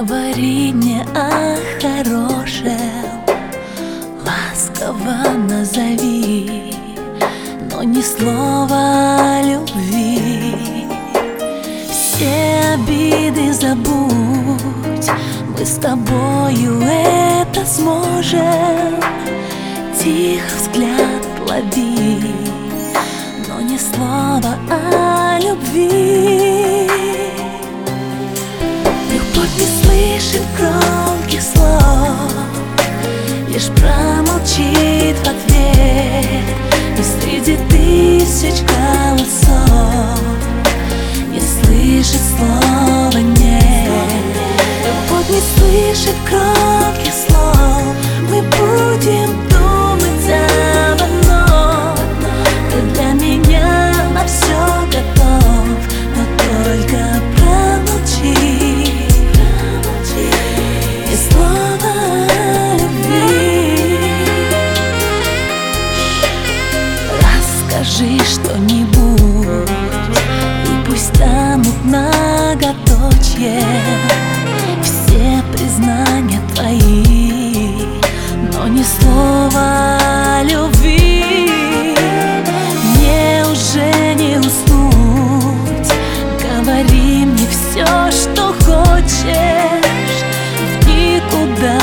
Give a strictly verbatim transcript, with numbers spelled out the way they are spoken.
Говори мне о хорошем, ласково назови, но ни слова любви. Все обиды забудь, мы с тобою это сможем. Тихо взгляд лови, но ни слова о любви. Любовь не слышит громких слов, лишь промолчит в ответ. И среди тысяч голосов не слышит слова «нет». Любовь не слышит громких слов, мы будем думать об одном. Ты для меня на все готов, но только промолчи. И слова любви. Расскажи что-нибудь, и пусть станут многоточие все признания твои, но ни слова любви. Мне уже не уснуть, говори мне все, что хочешь, в никуда